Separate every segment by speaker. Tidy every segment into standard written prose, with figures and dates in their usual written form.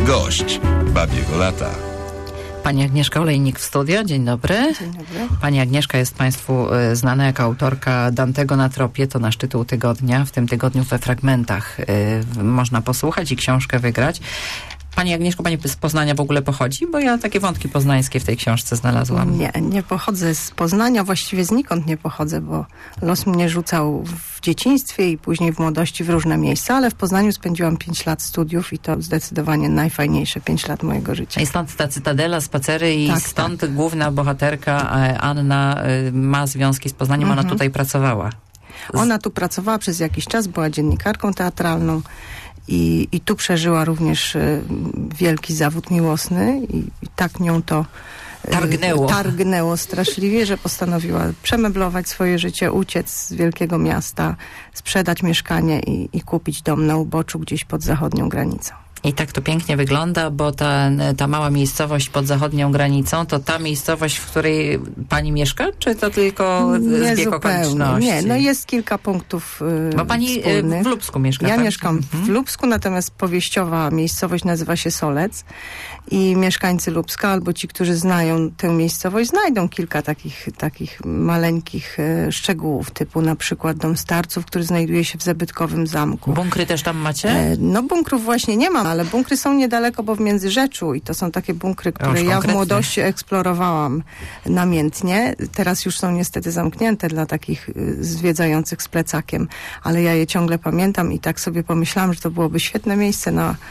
Speaker 1: Gość Babiego Lata.
Speaker 2: Pani Agnieszka Olejnik w studio. Dzień dobry.
Speaker 3: Dzień dobry.
Speaker 2: Pani Agnieszka jest Państwu znana jako autorka Dantego na tropie. To nasz tytuł tygodnia. W tym tygodniu we fragmentach można posłuchać i książkę wygrać. Pani Agnieszko, Pani z Poznania w ogóle pochodzi? Bo ja takie wątki poznańskie w tej książce znalazłam.
Speaker 3: Nie pochodzę z Poznania, właściwie znikąd nie pochodzę, bo los mnie rzucał w dzieciństwie i później w młodości w różne miejsca, ale w Poznaniu spędziłam 5 lat studiów i to zdecydowanie najfajniejsze 5 lat mojego życia.
Speaker 2: I stąd ta cytadela, spacery i
Speaker 3: tak,
Speaker 2: stąd
Speaker 3: tak.
Speaker 2: Główna bohaterka Anna ma związki z Poznaniem, ona tutaj pracowała.
Speaker 3: Ona tu pracowała przez jakiś czas, była dziennikarką teatralną. I tu przeżyła również wielki zawód miłosny i tak nią to targnęło straszliwie, że postanowiła przemeblować swoje życie, uciec z wielkiego miasta, sprzedać mieszkanie i kupić dom na uboczu gdzieś pod zachodnią granicą.
Speaker 2: I tak to pięknie wygląda, bo ta mała miejscowość pod zachodnią granicą, to ta miejscowość, w której Pani mieszka? Czy to tylko zbieg okoliczności?
Speaker 3: Nie, no jest kilka punktów
Speaker 2: bo Pani
Speaker 3: wspólnych.
Speaker 2: W Lubsku mieszka,
Speaker 3: Ja
Speaker 2: tak?
Speaker 3: mieszkam w Lubsku, natomiast powieściowa miejscowość nazywa się Solec i mieszkańcy Lubska albo ci, którzy znają tę miejscowość, znajdą kilka takich maleńkich szczegółów, typu na przykład dom starców, który znajduje się w zabytkowym zamku.
Speaker 2: Bunkry też tam macie?
Speaker 3: No bunkrów właśnie nie mam, ale bunkry są niedaleko, bo w Międzyrzeczu i to są takie bunkry, które ja w młodości eksplorowałam namiętnie. Teraz już są niestety zamknięte dla takich zwiedzających z plecakiem, ale ja je ciągle pamiętam i tak sobie pomyślałam, że to byłoby świetne miejsce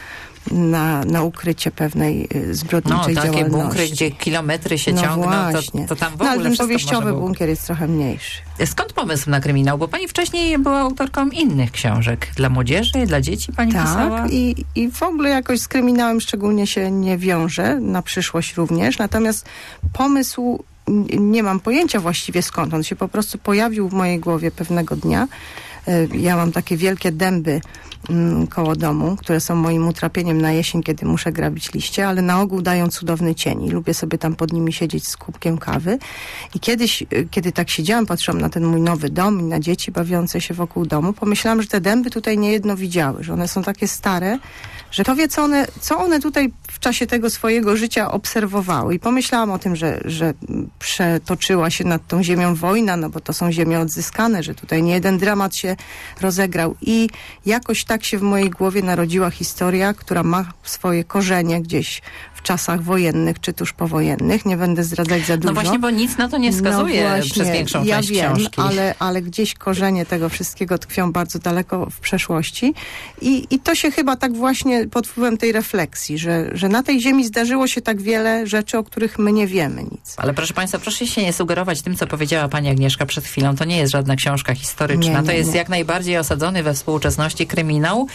Speaker 3: na ukrycie pewnej zbrodniczej działalności.
Speaker 2: Takie bunkry, gdzie kilometry się ciągną, to tam w ogóle
Speaker 3: ale ten
Speaker 2: wszystko
Speaker 3: powieściowy bunkier jest trochę mniejszy.
Speaker 2: Skąd pomysł na kryminał? Bo Pani wcześniej była autorką innych książek. Dla młodzieży, dla dzieci Pani pisała?
Speaker 3: Tak, i w ogóle jakoś z kryminałem szczególnie się nie wiąże, na przyszłość również. Natomiast pomysł, nie mam pojęcia właściwie skąd. On się po prostu pojawił w mojej głowie pewnego dnia. Ja mam takie wielkie dęby koło domu, które są moim utrapieniem na jesień, kiedy muszę grabić liście, ale na ogół dają cudowny cień i lubię sobie tam pod nimi siedzieć z kubkiem kawy. I kiedyś, kiedy tak siedziałam, patrzyłam na ten mój nowy dom i na dzieci bawiące się wokół domu, pomyślałam, że te dęby tutaj niejedno widziały, że one są takie stare, że kto wie, co one tutaj w czasie tego swojego życia obserwowały. I pomyślałam o tym, że przetoczyła się nad tą ziemią wojna, no bo to są ziemie odzyskane, że tutaj niejeden dramat się rozegrał. I jakoś tak się w mojej głowie narodziła historia, która ma swoje korzenie gdzieś w czasach wojennych, czy tuż powojennych. Nie będę zdradzać za dużo.
Speaker 2: No właśnie, bo nic na to nie wskazuje przez większą część książki.
Speaker 3: Ale gdzieś korzenie tego wszystkiego tkwią bardzo daleko w przeszłości. I to się chyba tak właśnie pod wpływem tej refleksji, że na tej ziemi zdarzyło się tak wiele rzeczy, o których my nie wiemy nic.
Speaker 2: Ale proszę Państwa, proszę się nie sugerować tym, co powiedziała Pani Agnieszka przed chwilą. To nie jest żadna książka historyczna. To jest jak najbardziej osadzony we współczesności kryminał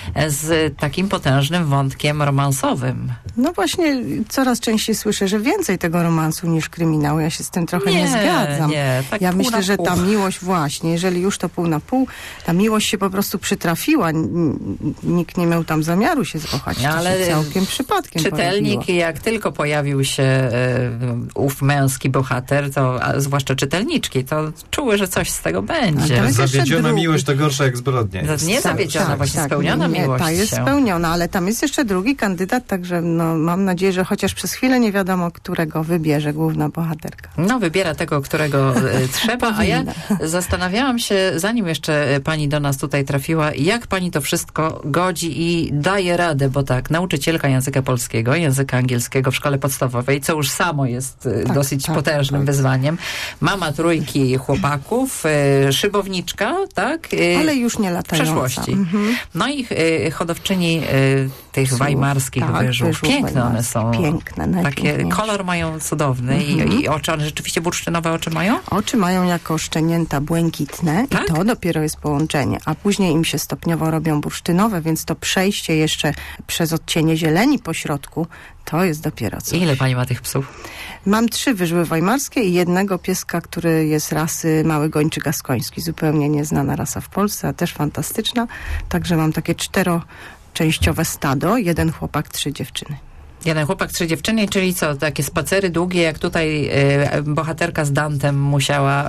Speaker 2: z takim potężnym wątkiem romansowym. No
Speaker 3: właśnie coraz częściej słyszę, że więcej tego romansu niż kryminału. Ja się z tym trochę nie zgadzam.
Speaker 2: Tak
Speaker 3: ja myślę, że ta miłość właśnie, jeżeli już to pół na pół, ta miłość się po prostu przytrafiła. Nikt nie miał tam zamiaru się zakochać. Ale całkiem przypadkiem
Speaker 2: czytelnik,
Speaker 3: pojawiło.
Speaker 2: jak tylko pojawił się ów męski bohater, to zwłaszcza czytelniczki, to czuły, że coś z tego będzie.
Speaker 4: Zawiedziona miłość to gorsza jak zbrodnia.
Speaker 2: Nie zawiedziona, właśnie spełniona miłość.
Speaker 3: Ta jest spełniona, ale tam jest jeszcze drugi kandydat, także mam nadzieję, że chociaż przez chwilę nie wiadomo, którego wybierze główna bohaterka.
Speaker 2: No, wybiera tego, którego trzeba, a ja zastanawiałam się, zanim jeszcze Pani do nas tutaj trafiła, jak Pani to wszystko godzi i daje radę, bo tak, nauczycielka języka polskiego, języka angielskiego w szkole podstawowej, co już samo jest dosyć potężnym wyzwaniem. Mama 3 chłopaków, szybowniczka, tak?
Speaker 3: Ale już nie latająca.
Speaker 2: W przeszłości. No i hodowczyni tych weimarskich wyżów. Piękne one są.
Speaker 3: Piękne,
Speaker 2: takie kolor mają cudowny i oczy, one rzeczywiście bursztynowe oczy mają?
Speaker 3: Oczy mają jako szczenięta błękitne i to dopiero jest połączenie, a później im się stopniowo robią bursztynowe, więc to przejście jeszcze przez odcienie zieleni po środku, to jest dopiero coś.
Speaker 2: Ile Pani ma tych psów?
Speaker 3: Mam 3 wyżły weimarskie i jednego pieska, który jest rasy mały gończy gaskoński, zupełnie nieznana rasa w Polsce, a też fantastyczna. Także mam takie 4-częściowe stado, 1 chłopak, 3 dziewczyny.
Speaker 2: Jeden chłopak, 3 dziewczyny, czyli co, takie spacery długie, jak tutaj bohaterka z Dantem musiała...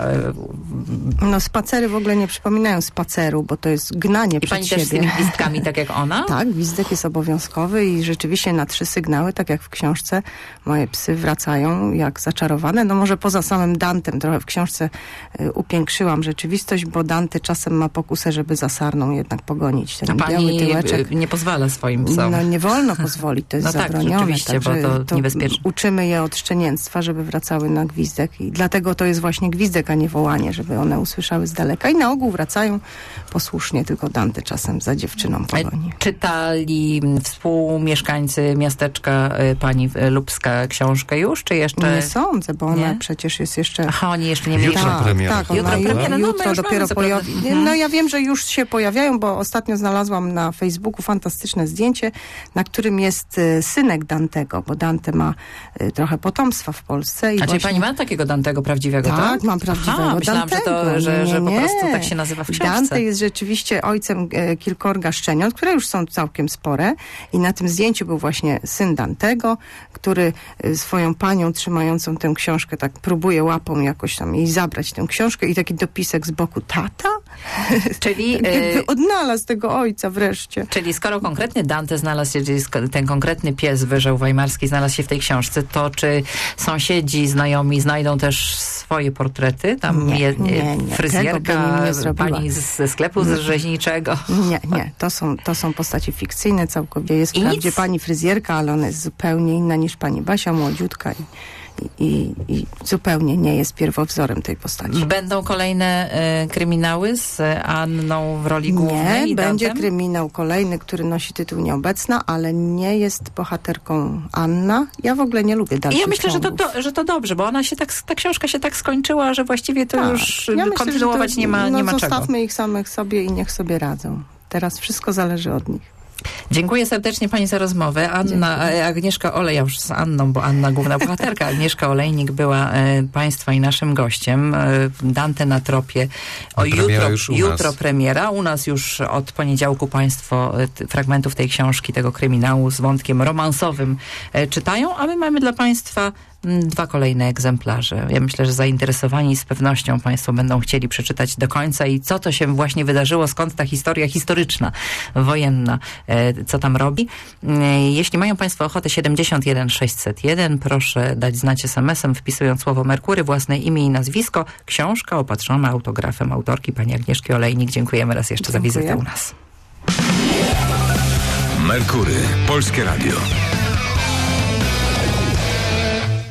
Speaker 3: No spacery w ogóle nie przypominają spaceru, bo to jest gnanie
Speaker 2: I
Speaker 3: przed
Speaker 2: pani
Speaker 3: siebie.
Speaker 2: też z tymi gwizdkami, tak jak ona?
Speaker 3: Tak, gwizdek jest obowiązkowy i rzeczywiście na 3 sygnały, tak jak w książce, moje psy wracają jak zaczarowane. No może poza samym Dantem, trochę w książce upiększyłam rzeczywistość, bo Dante czasem ma pokusę, żeby za sarną jednak pogonić ten
Speaker 2: A
Speaker 3: biały
Speaker 2: pani
Speaker 3: tyłeczek.
Speaker 2: nie pozwala swoim psom.
Speaker 3: No nie wolno pozwolić, to jest
Speaker 2: No tak,
Speaker 3: zabronione.
Speaker 2: rzeczywiście,
Speaker 3: także
Speaker 2: bo to niebezpieczne.
Speaker 3: Uczymy je od szczenięctwa, żeby wracały na gwizdek i dlatego to jest właśnie gwizdek, a nie wołanie, żeby one usłyszały z daleka i na ogół wracają posłusznie, tylko Dante czasem za dziewczyną pogoni.
Speaker 2: Czytali współmieszkańcy miasteczka pani Lubska książkę już, czy jeszcze?
Speaker 3: Nie sądzę, bo ona
Speaker 2: Nie?
Speaker 3: przecież jest jeszcze...
Speaker 2: Aha, oni jeszcze nie mieli.
Speaker 4: Jutro premiera.
Speaker 3: Tak,
Speaker 2: Jutro
Speaker 3: ona
Speaker 2: premiera, no my
Speaker 3: jutro
Speaker 2: już
Speaker 3: dopiero
Speaker 2: mamy zapewne.
Speaker 3: pojawi. No ja wiem, że już się pojawiają, bo ostatnio znalazłam na Facebooku fantastyczne zdjęcie, na którym jest synek Dantego, bo Dante ma trochę potomstwa w Polsce. I
Speaker 2: A czyli
Speaker 3: właśnie...
Speaker 2: pani ma takiego Dantego prawdziwego, tak?
Speaker 3: Tak, mam prawdziwego
Speaker 2: Aha, myślałam,
Speaker 3: Dantego.
Speaker 2: że po
Speaker 3: Nie.
Speaker 2: prostu tak się nazywa w książce.
Speaker 3: Dante jest rzeczywiście ojcem kilkorga szczeniąt, które już są całkiem spore i na tym zdjęciu był właśnie syn Dantego, który swoją panią trzymającą tę książkę tak próbuje łapą jakoś tam jej zabrać tę książkę i taki dopisek z boku, tata?
Speaker 2: Czyli,
Speaker 3: Jakby odnalazł tego ojca wreszcie.
Speaker 2: czyli skoro konkretny Dante znalazł się, czyli ten konkretny pies wyżeł weimarski znalazł się w tej książce, to czy sąsiedzi, znajomi znajdą też swoje portrety? Tam
Speaker 3: Nie, nie.
Speaker 2: fryzjerka,
Speaker 3: Tego bym nie zrobiła.
Speaker 2: pani ze sklepu rzeźniczego.
Speaker 3: Nie. To są postacie fikcyjne całkowicie. Jest
Speaker 2: I
Speaker 3: wprawdzie
Speaker 2: nic?
Speaker 3: pani fryzjerka, ale ona jest zupełnie inna niż pani Basia, młodziutka i zupełnie nie jest pierwowzorem tej postaci.
Speaker 2: Będą kolejne kryminały z Anną w roli głównej
Speaker 3: Nie,
Speaker 2: i
Speaker 3: będzie
Speaker 2: Dantem?
Speaker 3: kryminał kolejny, który nosi tytuł Nieobecna, ale nie jest bohaterką Anna. Ja w ogóle nie lubię
Speaker 2: I
Speaker 3: dalszych
Speaker 2: ja myślę,
Speaker 3: ciągów.
Speaker 2: że to dobrze, bo ona się ta książka się tak skończyła, że właściwie to
Speaker 3: Tak.
Speaker 2: już
Speaker 3: Ja myślę,
Speaker 2: kontynuować
Speaker 3: że to,
Speaker 2: nie ma czego.
Speaker 3: Zostawmy ich samych sobie i niech sobie radzą. Teraz wszystko zależy od nich.
Speaker 2: Dziękuję serdecznie pani za rozmowę. Agnieszka Olej, ja już z Anną, bo Anna główna bohaterka. Agnieszka Olejnik była państwa i naszym gościem. Dante na tropie. Jutro premiera. U nas już od poniedziałku państwo fragmentów tej książki, tego kryminału z wątkiem romansowym czytają, a my mamy dla państwa 2 kolejne egzemplarze. Ja myślę, że zainteresowani z pewnością państwo będą chcieli przeczytać do końca i co to się właśnie wydarzyło, skąd ta historia historyczna, wojenna, co tam robi. Jeśli mają państwo ochotę, 71 601, proszę dać znać SMS-em, wpisując słowo Merkury, własne imię i nazwisko. Książka opatrzona autografem autorki pani Agnieszki Olejnik. Dziękujemy raz jeszcze za wizytę u nas.
Speaker 1: Merkury, Polskie Radio.